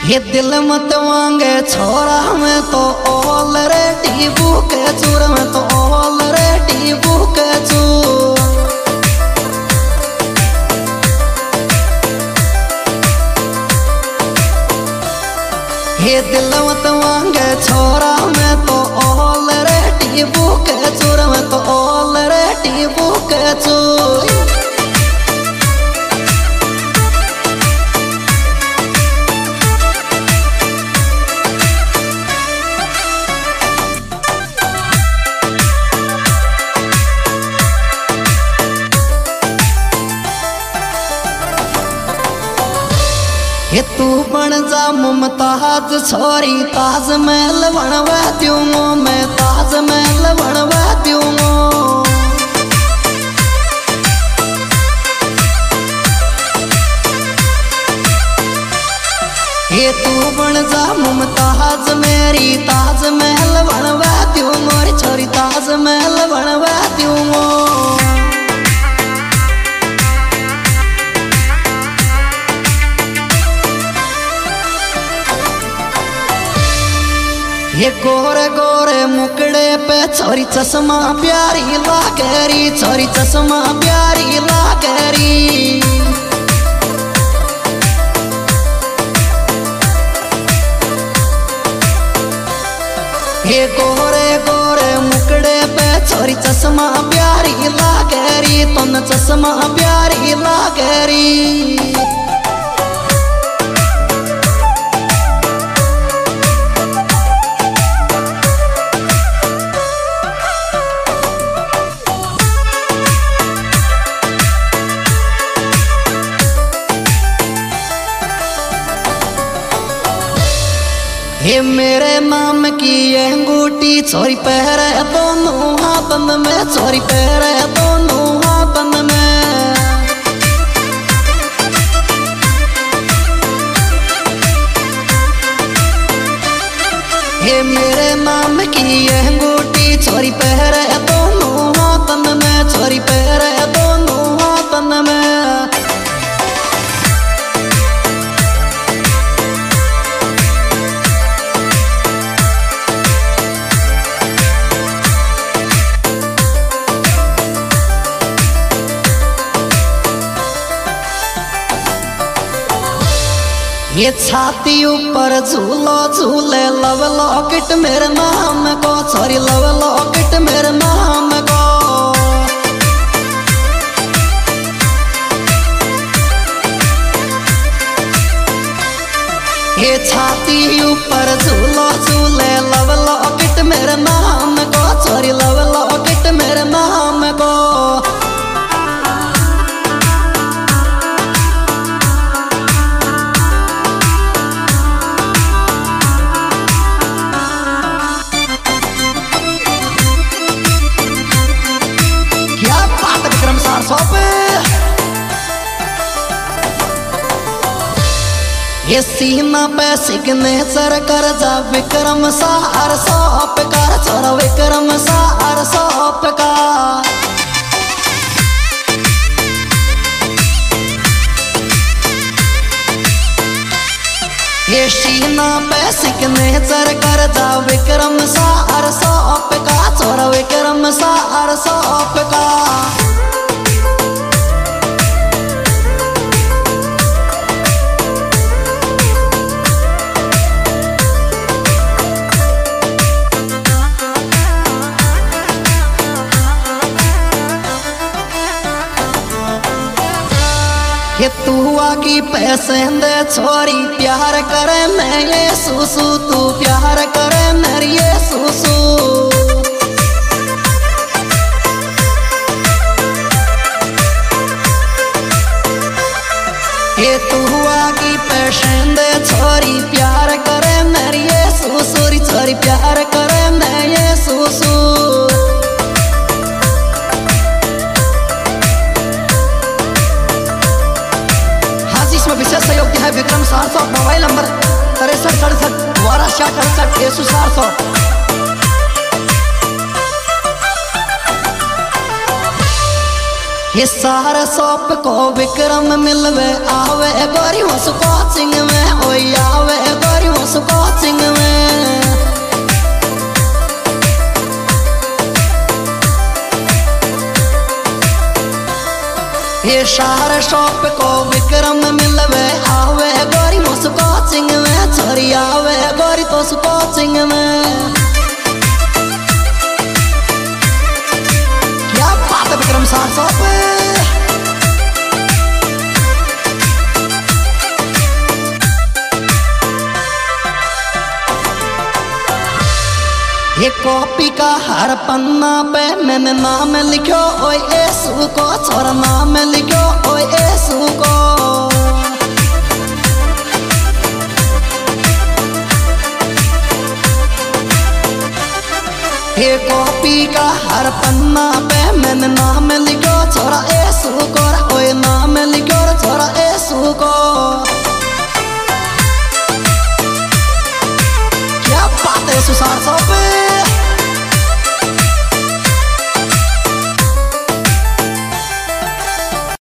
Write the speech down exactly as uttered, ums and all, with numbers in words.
ये दिल मत मांगे छोरा में तो ऑलरेडी बुक चूर में तो ऑलरेडी बुक चूर। ये दिल मत मांगे छोरा में तो ऑलरेडी बुक चूर में तो ऑलरेडी बुक चूर। ये तू बन जा मुमताज छोरी ताजमहल बनवा दूंगो मैं ताजमहल बनवा दूंगो। ये तू बन जा मुमताज मेरी ताजमहल बनवा दूंगो रे छोरी ताजमहल बनवा दूंगो। ये गोरे गोरे मुकड़े पे छोरी चश्मा प्यारी लागेरी छोरी चश्मा प्यारी लागेरी। ये गोरे गोरे मुकड़े पे छोरी चश्मा प्यारी लागेरी तुन चश्मा प्यारी लागेरी। ये मेरे नाम की अंगूठी छोरी पहरे दोनों हाथन में छोरी पहरे दोनों हाथन में। ये मेरे नाम की अंगूठी छोरी पहरे दोनों हाथन में छोरी पहरे दोनों हाथन में। ये छाती ऊपर झूलो झूले लव लॉकेट मेरे नाम को छोरी लव लॉकेट मेरे नाम को। ये छाती ऊपर झूलो झूले लव लॉकेट मेरे नाम को छोरी लव लॉकेट मेरे नाम को। ये सीना पे सिग्नेचर कर जा विक्रम सार सौंप कर छोरा विक्रम सार सौंप का। ये सीना पे सिग्नेचर कर जा विक्रम सार सौंप का छोरा विक्रम सार सौंप का। ये तू आगी पैसे दे छोरी प्यार करे मैं ये सुसु तू प्यार करे मेरी ये सुसु। ये तू आगी पैसे दे छोरी प्यार करे मेरी ये सुसु छोरी प्यार करे मैं ये सुसु। विशेष सहयोग है विक्रम सार सौ मोबाइल नंबर तिरसठ सड़सठ बारह साठ अड़सठ एक सौ चार सौ। ये सारे सौंप को विक्रम मिलवे आवे गोरी उस कोचिंग में ओए आवे गोरी उस कोचिंग में ये सारे सौंप को विक्रम मिलवे आवे गोरी उस कोचिंग में छोरी आवे गोरी तो उस कोचिंग में क्या बात है विक्रम सार सौंप ये कॉपी का हर पन्ना पे मैंने नाम लिखो ओए यीशु को छोरा नाम लिखो ओए यीशु को ये कॉपी का हर पन्ना पे मैंने नाम लिखो छोरा यीशु को ओए नाम लिखो छोरा यीशु को क्या बात है सुसार सो